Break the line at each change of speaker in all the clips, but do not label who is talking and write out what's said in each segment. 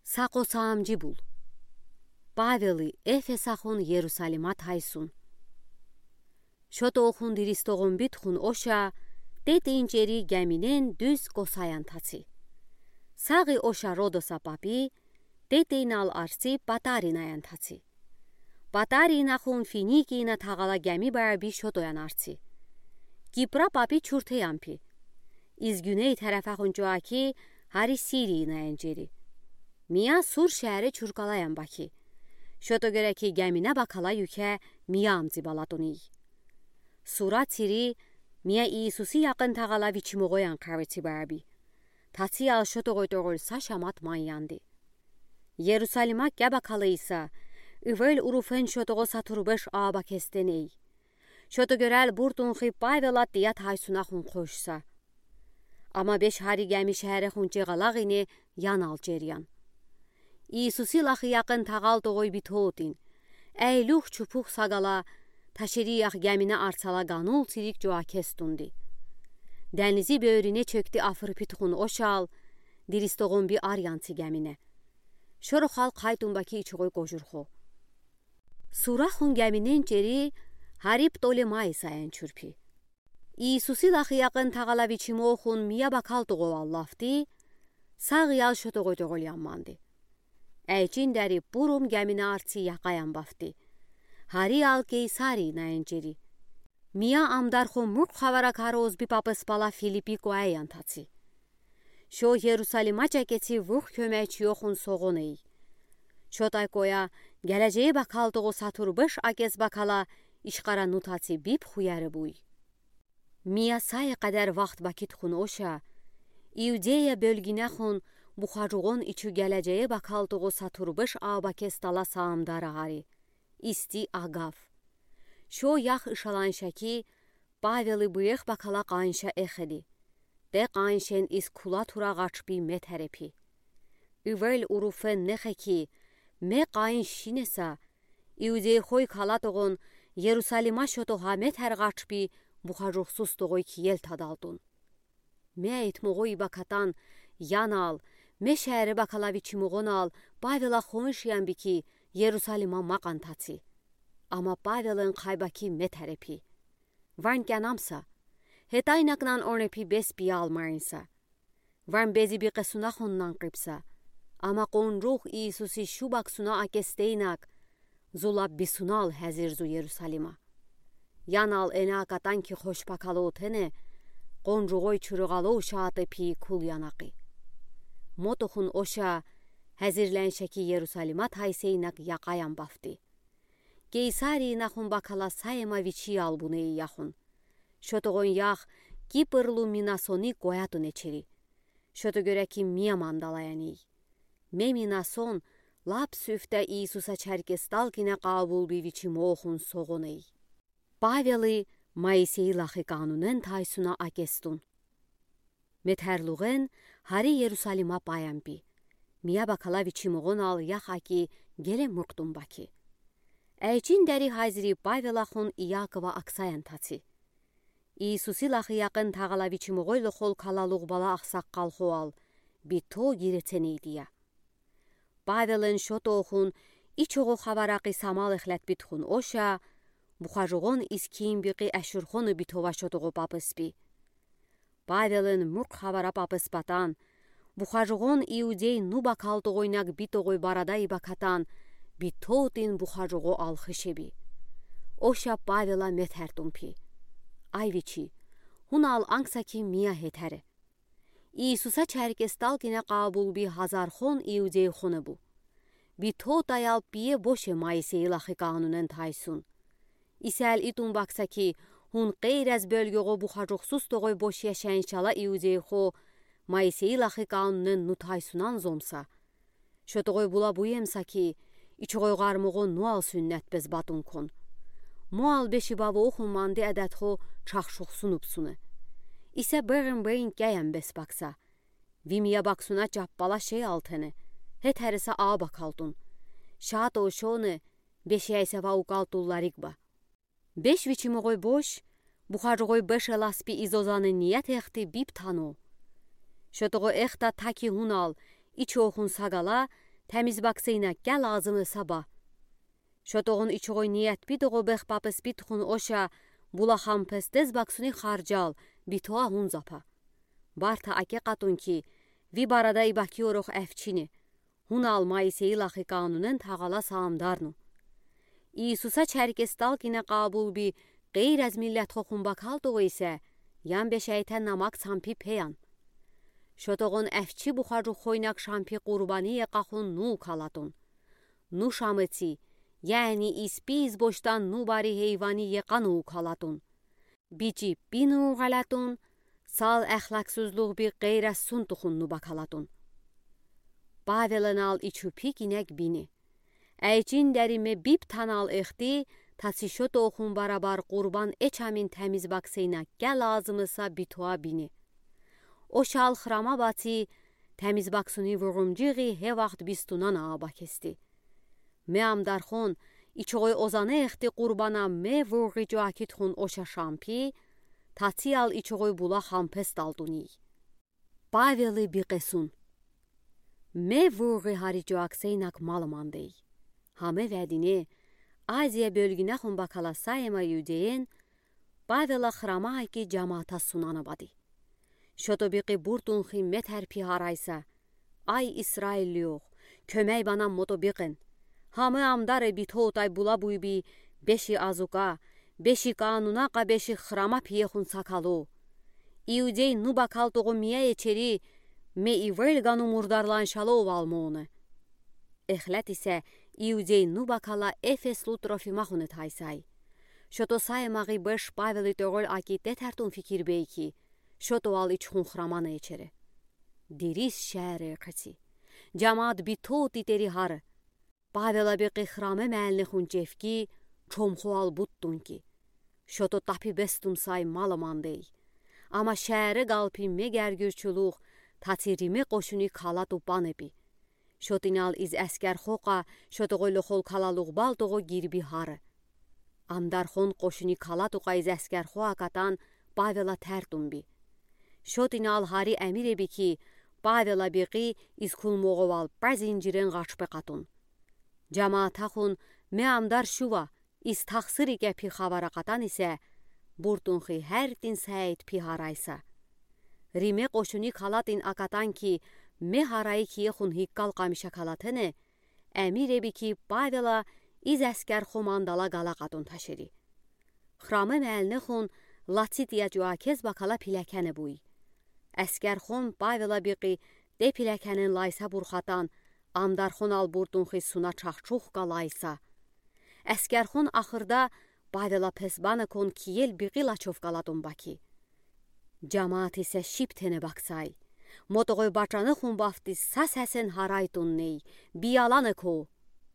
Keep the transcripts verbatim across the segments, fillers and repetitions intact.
Сақо саамжи бул. Павели Эфесахун Иерусалима тайсун. Шото охун диристогон битхун оша детинчери геминен дүз госаян таци. Саги оша родоса папи детинал арси батаринаян таци. Батаринахун финикина тагала геми барби şotoyan arsi. Kipra papi çurteyanpi. İz güney tarafakun joaki hari Siriyinayan jeri. Mia sur şehri çurkalayan baki. Şoto göre ki gemine bakala yüke Mia amzi balatoni. Sura tiri Mia İsusi yakın tagala viçimogoyan karveti barbi. Tatsi al şoto goydogolsa şamat manyandi. Yerusalima gebakalıysa Üvel urufen şotogo saturbeş aba kesteney. Şoto görel burtun xi Pavelat diyat haysunahun koşsa. Ama beş hari gemi şehre hun cegalagini yan al ceryan. İsusi laxı yakın tagal doğuy bitotin. Eyluh çupuk sagala taşeriyah gemine arsala ganul sirik joa kestundi. Denizi böğrüne çöktü afırpitxun oşal, diristoğun bir aryansi gemine. Şoru xal qaytunbaki içogoy gojurxo. Surahun geminin ceri harip Tolemay sayan çürpi. İsusi laxı yakın tagala viçimoxun miya bakal doğu allafti, sağ yal şoto goydoğol yanmandi. Eycin deri burum gemine artsi yaqayan bafti. Hari al Keysari nayan ceri. Miya amdarxo murk xavara karoz bi papespala Filipi koayan tatsi. Şo Yerusalima ceketi vuh kömeç yoxun soğoney. Şotay koya geleceğe bakaldığı saturbeş akez bakala işqara nutasi bip xuyarı buy. Miya say kadar vaxt vakit xun oşa, İudeya bölgine xun buxaruğun içü geleceğe bakaldığı saturbeş abakez tala saamdara hari. İsti agaf. Şo yax ışalan şaki, Paveli bıyıq bakala qanşa exedi. De qanşen is kula tura qaçbi meterepi. Üvel urufen nexeki, me qayn şinesa, İudeya xoy kalatoğun Yerusalima şoto hamet her qaçbi buxaruxsuz doğuy kiyel tadaldun. Me etmoğoy bakatan yanal, me şehre bakala viçimoğon al, Pavela xonşiyan biki Yerusalima maqan tatsi. Ama Pavel'in qaybaki meterepi. Varn ganamsa, hetaynaknan ornepi bespi almarinsa. Varn bezi bir qesunahunnan qipsa. Ama qon ruh İsusi şubaksuna akesteynak, zulab bisunal hazirzu Yerusalima. Yanal enakatan ki xoş bakalo tene, qon rugoy çurugalo şaatı pi kul yanaqi. Motoxun oşa, hazirlenşeki Yerusalima tayseynak yaqayan bafti. Keysari naxun bakala sayema viçi albuneyi yaxun. Şotoğun yax, Kipırlu minasoni koyatun eçeri. Şoto göre ki miya mandalayani. Me minason, lap süfte İsusa çerkestalkine qabul bi viçi moğun soğuney. Paveli Maisei laxı kanunen taysuna akestun. Metherluğen hari Yerusalima payampi. Miya bakala viçi moğun al yaxaki gele murktun baki. Eycin deri haziri Pavelaxun Iyakova aksayan tatsi. İsusi laxı yakın tağala viçimoğoylu xol kalaluq bala axsaqqal xoal, bito gireteneydiya. Pavelin şotoğun içoğu xavaraqi samal exlet bitxun oşa, buxaruğun iskin biqi əşurxonu bitova şotoğu papıspi. Pavelin murk xavara papıspatan, buxaruğun İudey nu bakaldıgoynak bitoğuy baraday bakatan, bitotin buxaruğu alxışebi. Oşa Pavela methertumpi. Ayviçi, hun al angsaki miya hetere. İsusa çerkestalkine qabul bi hazarxon İudey xonu bu. Bito dayal biye boşe Maisei laxı kanunen taysun. İsel itun baksaki, hun qeyrez bölgöğü buxaruxsuz doğuy boş yaşayan şala İudey xo, Maisei laxı kanunen nutaysunan zomsa. Şotoğuy bula buyemsaki, İçoğuy qarmoğu nual sünnet bez batun kon. Mual beşi bavı oxun mandi ədətxo çaxşuq sunupsunu. İsə bığın bığın gəyən bes baksa. Vimiya baksuna cappala şey altını. Het hərisa ağa bakaldun. Şaat o şonu beşi əysə va uqaldullarik ba. Beş viçimoğuy boş, buxarıqoy beş elaspi izozanı niyət eqti bip tano. Şotoğu eqta taki hun al, içi oxun sagala, təmiz baksayna gəl ağzımı sabah. Şotoğun içoğoy niyet bitoğu bex papes bitxun oşa, bula xampes dez baksuni xarcal, bitoğa hun zapa. Barta ake qatun ki, vi barada ibaki orox əfçini, hun almayı seyilaxı qanunen tağala saamdarnu. İsusa çərkestalkine qabul bi qeyr az millət xoxun bakaldığı isə, yan beşəytən namak sampi peyan. Şotoğun əfçi buxarru xoynak şampi qurbaniye qaxun nu kalatun. Nu şamıti, yani ispiz boştan nu bari heyvaniye qanu kalatun. Bici binu galatun, sal əxlaksuzluq bir qeyr az suntuxun nu bakalatun. Bavelən al içupik inek bini. Əycin dərime bib tanal exti, tasişo toxun barabar qurban eçamin təmiz baksayna gəl ağzımısa bitoğa bini. O şal xrama bati, təmiz baksuni vurumciği he vaxt bistunan ağaba kesti. Me amdarxon, içoğoy ozanı exti qurbana me vurği joakitxun oşa şampi, tati al içoğoy bula xampes dalduni. Paveli biqesun. Me vurği hari joaksaynak malmandey. Hame vədini, Aziya bölgünə xun bakala sayma yüdeyin, Pavela xrama ki camaata sunana badi. Şotobiqi burtun ximmet her piharaysa, ay İsrail yox, kömək bana motobiqin. Hamı amdare bitotay bula buybi, beşi azuka, beşi kanuna qa beşi xrama piyexun sakalo. İudey nu bakal toğu miye eçeri, me ivel ganu murdarlanşalı ovalmoğunu. Exlet ise İudey nu bakala Efeslu trofimahunu taysay. Şoto saymağı beş Paveli toğol aki detertun fikir beyki, şoto al içxun xramanı eçeri. Diris şəhəri qısi. Camaat bito titeri harı. Pavela bir qıxrame məlini xun cefki, çomxu al buttun ki. Şoto tapi bestum say malamandey. Ama şəhəri qalpi megərgürçuluq, tatirimi qoşuni kalatu banebi. Şotinal iz əskər xoqa, şotoğoylu xol kalaluq baltoğu girbi harı. Amdarxon qoşuni kalatuqa iz əskər xoa qatan, Pavela tərtumbi. Şotinal hari əmir ebi ki, Pavela biqi iz kulmoğoval bazinciren qaçbe qatun. Camaata xun me amdar şuva, iz taxsiri gəpi xavara qatan isə, burtunxi hər din səyid piharaysa. Rime qoşuni kalatin akatan ki, me harayı kiye xun hikkal qamişa kalatını, əmir ebi ki, Pavela iz əskər xomandala qala qatun taşiri. Xramı məlini xun Latitiya joakez bakala piləkəni buy. Əskər xon Pavela biqi de piləkənin laysa burxatan, amdarxon al burtunxi suna çaxçuq qalaysa. Əskər xon axırda Pavela pesbanı kon kiyel biqi laçov qaladun baki. Camaat isə şiptene baksay. Motoğoy bacanı xun bafti sas həsən haraytun ney, biyalanı ko.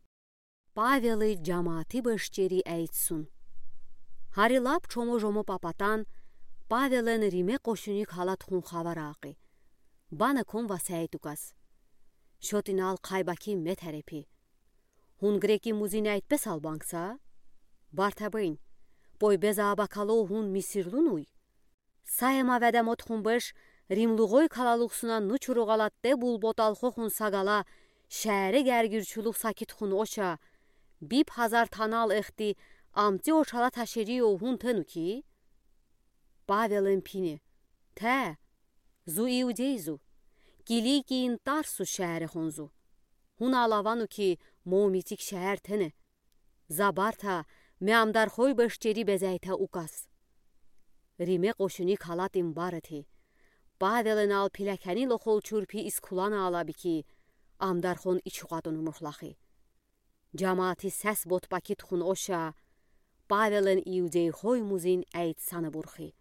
Paveli camaati bışçeri əйтsun. Harilap çomo jomo papatan, Pavelin Rime qoşuni halat xun xavar aği. Bana kon vasaytukas. Şotinal qaybaki metərepi. Hun greki muzin əйтbes albanksa? Bartabın, boy beza bakalo hun misirlunuy. Sayema vədəmot xun beş, Rimluğoy kalaluqsuna nuçuruğalat de bul botalxo xun sagala, şəhəri gərgürçuluq sakit xun oşa, bib hazar tanal exti, amti oşala taşeri o hun tenu ki? Pavelin pini, te, zu iudeyzu, gili giyin Tarsu şəhəri xunzu. Hun alavanu ki, momitik şəhər tene. Zabarta, meamdar xoy beşçeri bezəytə uqas. Rime qoşuni kalatin barıti. Pavelin al piləkəni loxol çurpi iskulan alabi ki, amdarxon içuqadun umurlaxi. Camaati səs botbakit xun oşa, Pavelin iudey xoy muzin əyd sanı burxi.